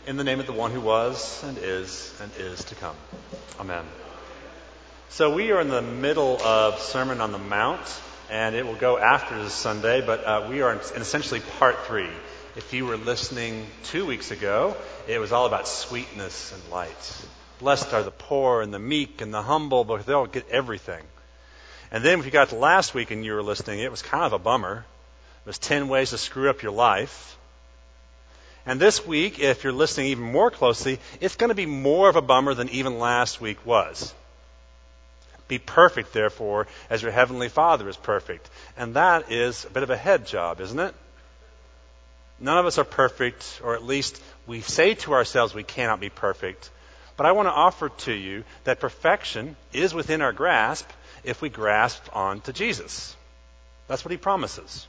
In the name of the one who was and is to come. Amen. So we are in the middle of Sermon on the Mount, and it will go after this Sunday, but we are in essentially part 3. If you were listening 2 weeks ago, it was all about sweetness and light. Blessed are the poor and the meek and the humble, because they'll get everything. And then if you got to last week and you were listening, it was kind of a bummer. It was 10 ways to screw up your life. And this week, if you're listening even more closely, it's going to be more of a bummer than even last week was. Be perfect, therefore, as your heavenly Father is perfect. And that is a bit of a head job, isn't it? None of us are perfect, or at least we say to ourselves we cannot be perfect. But I want to offer to you that perfection is within our grasp if we grasp on to Jesus. That's what he promises.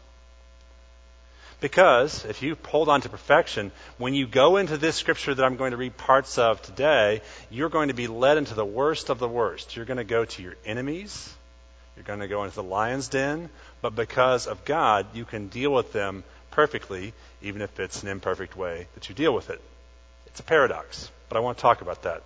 Because if you hold on to perfection, when you go into this scripture that I'm going to read parts of today, you're going to be led into the worst of the worst. You're going to go to your enemies. You're going to go into the lion's den. But because of God, you can deal with them perfectly, even if it's an imperfect way that you deal with it. It's a paradox, but I want to talk about that.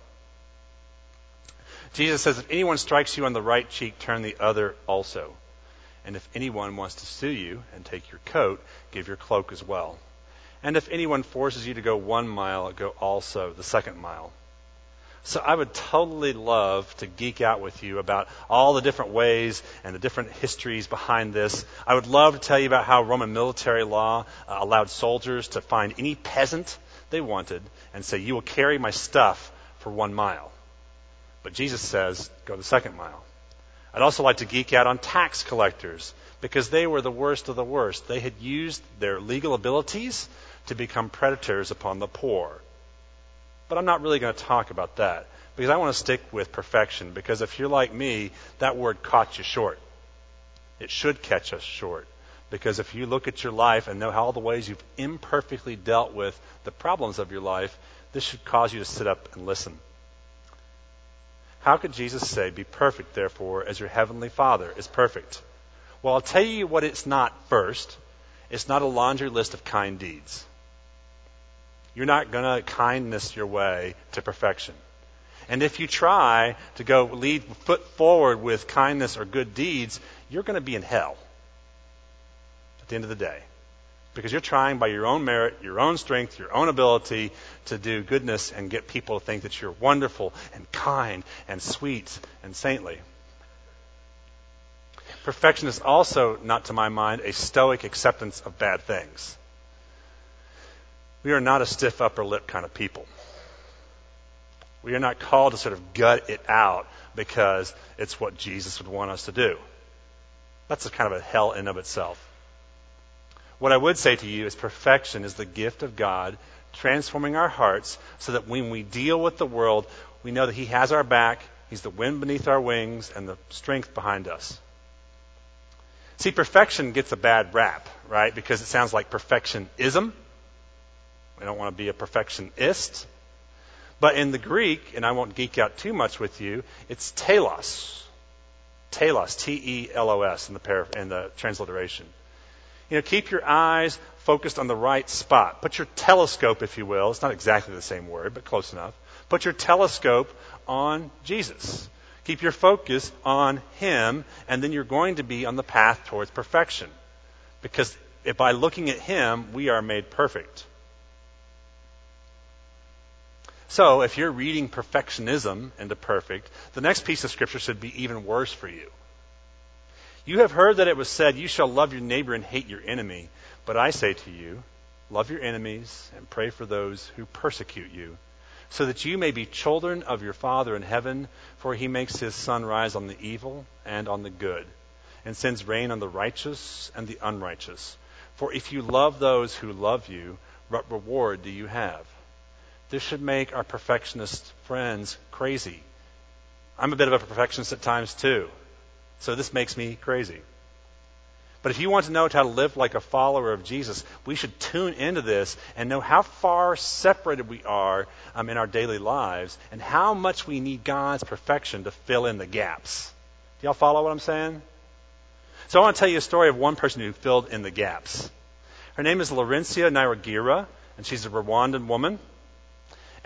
Jesus says, if anyone strikes you on the right cheek, turn the other also. And if anyone wants to sue you and take your coat, give your cloak as well. And if anyone forces you to go 1 mile, go also the 2nd mile. So I would totally love to geek out with you about all the different ways and the different histories behind this. I would love to tell you about how Roman military law allowed soldiers to find any peasant they wanted and say, you will carry my stuff for 1 mile. But Jesus says, go the 2nd mile. I'd also like to geek out on tax collectors because they were the worst of the worst. They had used their legal abilities to become predators upon the poor. But I'm not really going to talk about that because I want to stick with perfection, because if you're like me, that word caught you short. It should catch us short, because if you look at your life and know all the ways you've imperfectly dealt with the problems of your life, this should cause you to sit up and listen. How could Jesus say, be perfect, therefore, as your heavenly Father is perfect? Well, I'll tell you what it's not first. It's not a laundry list of kind deeds. You're not going to kindness your way to perfection. And if you try to go lead foot forward with kindness or good deeds, you're going to be in hell at the end of the day. Because you're trying by your own merit, your own strength, your own ability to do goodness and get people to think that you're wonderful and kind and sweet and saintly. Perfection is also, not to my mind, a stoic acceptance of bad things. We are not a stiff upper lip kind of people. We are not called to sort of gut it out because it's what Jesus would want us to do. That's a kind of a hell in of itself. What I would say to you is perfection is the gift of God transforming our hearts so that when we deal with the world, we know that he has our back, he's the wind beneath our wings, and the strength behind us. See, perfection gets a bad rap, right? Because it sounds like perfectionism. We don't want to be a perfectionist. But in the Greek, and I won't geek out too much with you, it's telos. Telos, T-E-L-O-S in the transliteration. Keep your eyes focused on the right spot. Put your telescope, if you will. It's not exactly the same word, but close enough. Put your telescope on Jesus. Keep your focus on him, and then you're going to be on the path towards perfection. Because if by looking at him, we are made perfect. So, if you're reading perfectionism into perfect, the next piece of scripture should be even worse for you. You have heard that it was said, you shall love your neighbor and hate your enemy. But I say to you, love your enemies and pray for those who persecute you, so that you may be children of your Father in heaven, for he makes his sun rise on the evil and on the good, and sends rain on the righteous and the unrighteous. For if you love those who love you, what reward do you have? This should make our perfectionist friends crazy. I'm a bit of a perfectionist at times too. So this makes me crazy. But if you want to know how to live like a follower of Jesus, we should tune into this and know how far separated we are in our daily lives and how much we need God's perfection to fill in the gaps. Do y'all follow what I'm saying? So I want to tell you a story of one person who filled in the gaps. Her name is Laurencia Nairogira, and she's a Rwandan woman.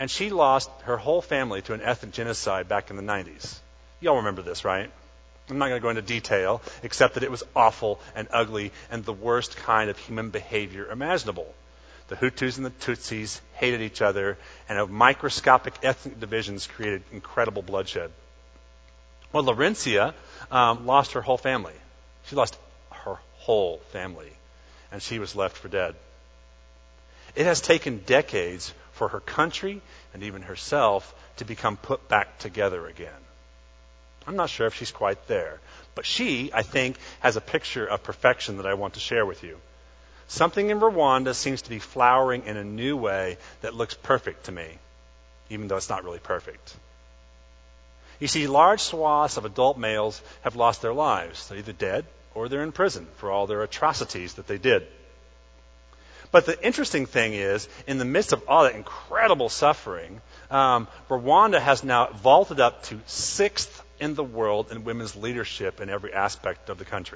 And she lost her whole family to an ethnic genocide back in the 90s. You all remember this, right? I'm not going to go into detail, except that it was awful and ugly and the worst kind of human behavior imaginable. The Hutus and the Tutsis hated each other, and of microscopic ethnic divisions created incredible bloodshed. Well, Laurencia lost her whole family. She lost her whole family, and she was left for dead. It has taken decades for her country and even herself to become put back together again. I'm not sure if she's quite there, but she, I think, has a picture of perfection that I want to share with you. Something in Rwanda seems to be flowering in a new way that looks perfect to me, even though it's not really perfect. You see, large swaths of adult males have lost their lives. They're either dead or they're in prison for all their atrocities that they did. But the interesting thing is, in the midst of all that incredible suffering, Rwanda has now vaulted up to 6th in the world in women's leadership in every aspect of the country.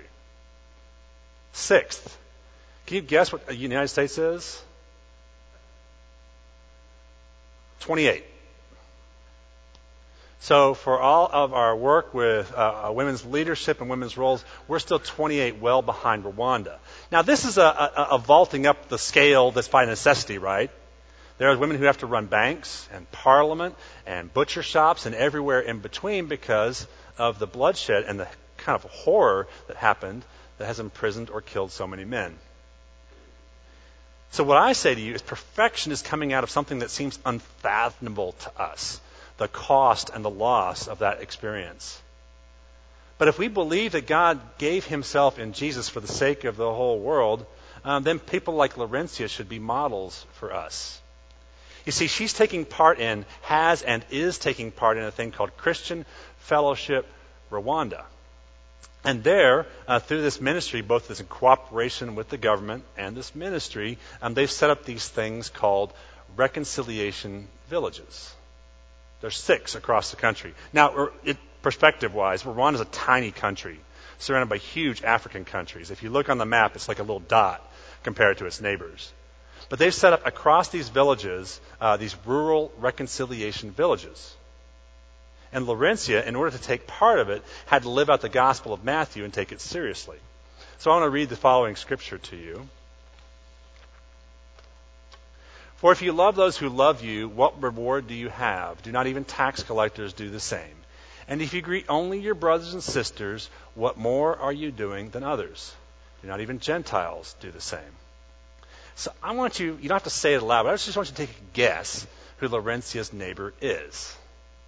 6th. Can you guess what the United States is? 28. So for all of our work with women's leadership and women's roles, we're still 28, well behind Rwanda. Now, this is a vaulting up the scale that's by necessity, right? There are women who have to run banks and parliament and butcher shops and everywhere in between because of the bloodshed and the kind of horror that happened that has imprisoned or killed so many men. So what I say to you is perfection is coming out of something that seems unfathomable to us. The cost and the loss of that experience. But if we believe that God gave himself in Jesus for the sake of the whole world, then people like Laurencia should be models for us. You see, she's taking part in, has and is taking part in a thing called Christian Fellowship Rwanda. And there, through this ministry, both this in cooperation with the government and this ministry, they've set up these things called reconciliation villages. There's 6 across the country. Now, perspective-wise, Rwanda is a tiny country surrounded by huge African countries. If you look on the map, it's like a little dot compared to its neighbors. But they've set up across these villages, these rural reconciliation villages. And Laurencia, in order to take part of it, had to live out the Gospel of Matthew and take it seriously. So I want to read the following scripture to you. For if you love those who love you, what reward do you have? Do not even tax collectors do the same? And if you greet only your brothers and sisters, what more are you doing than others? Do not even Gentiles do the same? So I want you don't have to say it aloud, but I just want you to take a guess who Laurencia's neighbor is.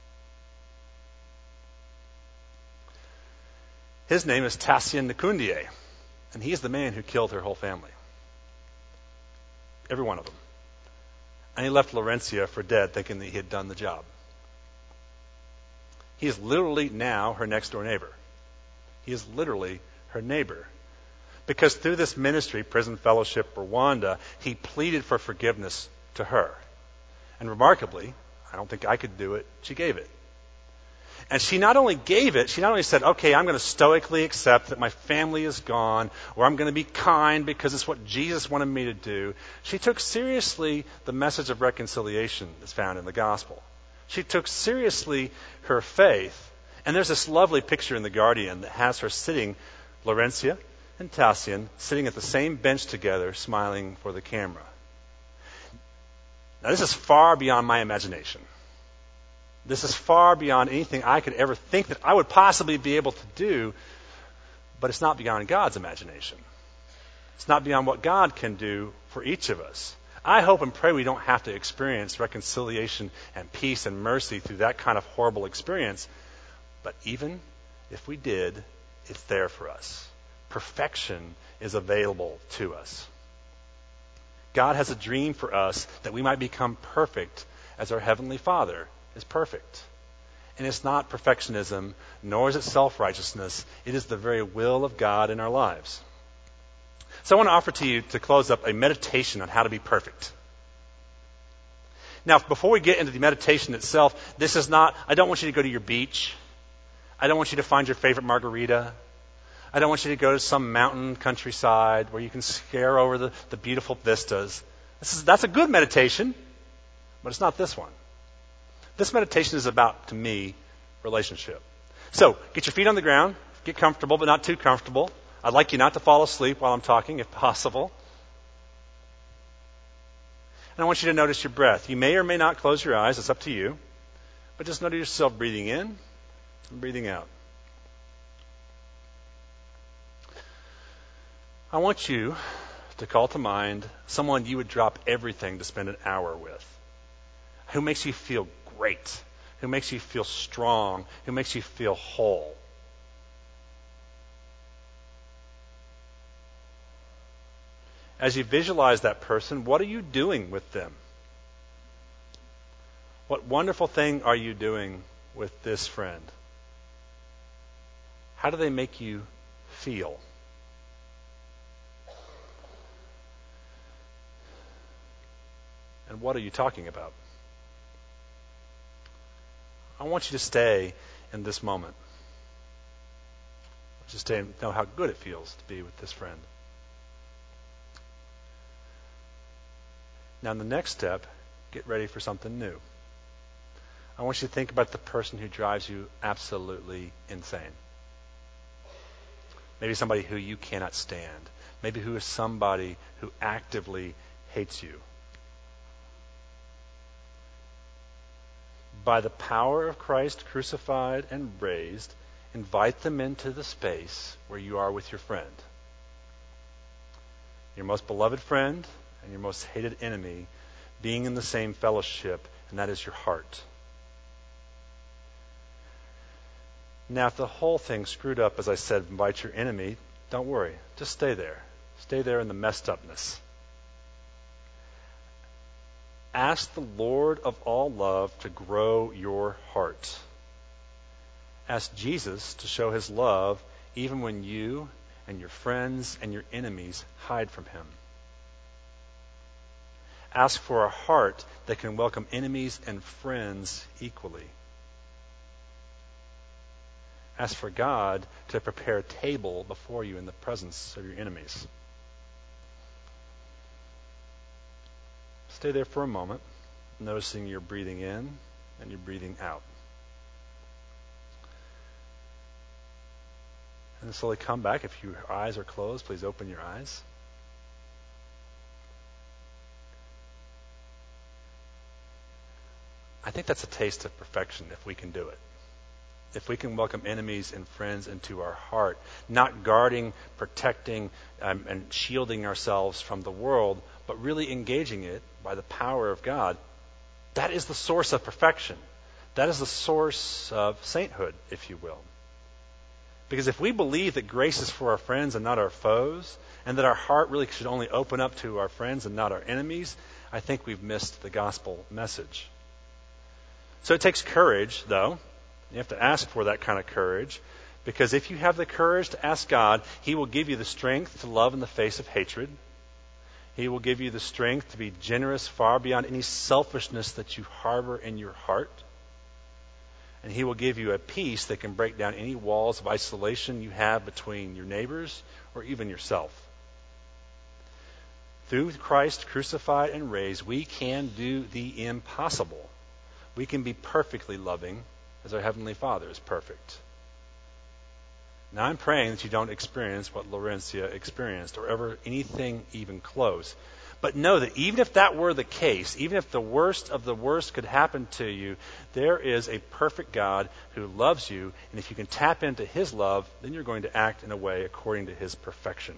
His name is Tassian Nkundie, and he is the man who killed her whole family. Every one of them. And he left Laurencia for dead, thinking that he had done the job. He is literally now her next door neighbor. He is literally her neighbor. Because through this ministry, Prison Fellowship Rwanda, he pleaded for forgiveness to her. And remarkably, I don't think I could do it, she gave it. And she not only gave it, she not only said, okay, I'm going to stoically accept that my family is gone, or I'm going to be kind because it's what Jesus wanted me to do. She took seriously the message of reconciliation that's found in the gospel. She took seriously her faith. And there's this lovely picture in The Guardian that has her sitting, Laurencia and Tassian, sitting at the same bench together, smiling for the camera. Now, this is far beyond my imagination. This is far beyond anything I could ever think that I would possibly be able to do, but it's not beyond God's imagination. It's not beyond what God can do for each of us. I hope and pray we don't have to experience reconciliation and peace and mercy through that kind of horrible experience, but even if we did, it's there for us. Perfection is available to us. God has a dream for us that we might become perfect as our Heavenly Father is perfect. And it's not perfectionism, nor is it self-righteousness. It is the very will of God in our lives. So I want to offer to you, to close up, a meditation on how to be perfect. Now, before we get into the meditation itself, this is not, I don't want you to go to your beach. I don't want you to find your favorite margarita. I don't want you to go to some mountain countryside where you can stare over the beautiful vistas. That's a good meditation, but it's not this one. This meditation is about, to me, relationship. So, get your feet on the ground, get comfortable, but not too comfortable. I'd like you not to fall asleep while I'm talking, if possible. And I want you to notice your breath. You may or may not close your eyes, it's up to you. But just notice yourself breathing in and breathing out. I want you to call to mind someone you would drop everything to spend an hour with, who makes you feel great, who makes you feel strong, who makes you feel whole. As you visualize that person, what are you doing with them? What wonderful thing are you doing with this friend? How do they make you feel? And what are you talking about? I want you to stay in this moment. I want you to stay and know how good it feels to be with this friend. Now, in the next step, get ready for something new. I want you to think about the person who drives you absolutely insane. Maybe somebody who you cannot stand. Maybe who is somebody who actively hates you. By the power of Christ crucified and raised, invite them into the space where you are with your friend. Your most beloved friend and your most hated enemy being in the same fellowship, and that is your heart. Now, if the whole thing screwed up, as I said, invite your enemy, don't worry. Just stay there. Stay there in the messed upness. Ask the Lord of all love to grow your heart. Ask Jesus to show his love even when you and your friends and your enemies hide from him. Ask for a heart that can welcome enemies and friends equally. Ask for God to prepare a table before you in the presence of your enemies. Stay there for a moment, noticing you're breathing in and you're breathing out. And then slowly come back. If your eyes are closed, please open your eyes. I think that's a taste of perfection if we can do it. If we can welcome enemies and friends into our heart, not guarding, protecting, and shielding ourselves from the world, but really engaging it by the power of God, that is the source of perfection. That is the source of sainthood, if you will. Because if we believe that grace is for our friends and not our foes, and that our heart really should only open up to our friends and not our enemies, I think we've missed the gospel message. So it takes courage, though. You have to ask for that kind of courage, because if you have the courage to ask God, he will give you the strength to love in the face of hatred. He will give you the strength to be generous far beyond any selfishness that you harbor in your heart. And he will give you a peace that can break down any walls of isolation you have between your neighbors or even yourself. Through Christ crucified and raised, we can do the impossible. We can be perfectly loving as our Heavenly Father is perfect. Now, I'm praying that you don't experience what Laurencia experienced or ever anything even close. But know that even if that were the case, even if the worst of the worst could happen to you, there is a perfect God who loves you. And if you can tap into his love, then you're going to act in a way according to his perfection.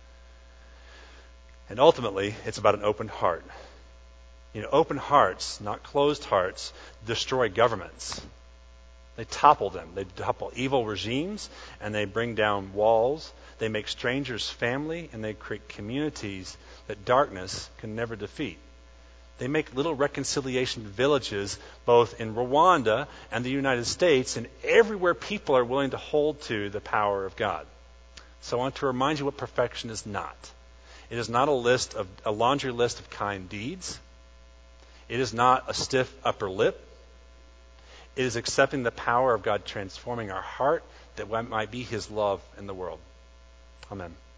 And ultimately, it's about an open heart. You know, open hearts, not closed hearts, destroy governments. They topple them. They topple evil regimes, and they bring down walls. They make strangers family, and they create communities that darkness can never defeat. They make little reconciliation villages both in Rwanda and the United States, and everywhere people are willing to hold to the power of God. So I want to remind you what perfection is not. It is not a laundry list of kind deeds. It is not a stiff upper lip. It is accepting the power of God transforming our heart that might be his love in the world. Amen.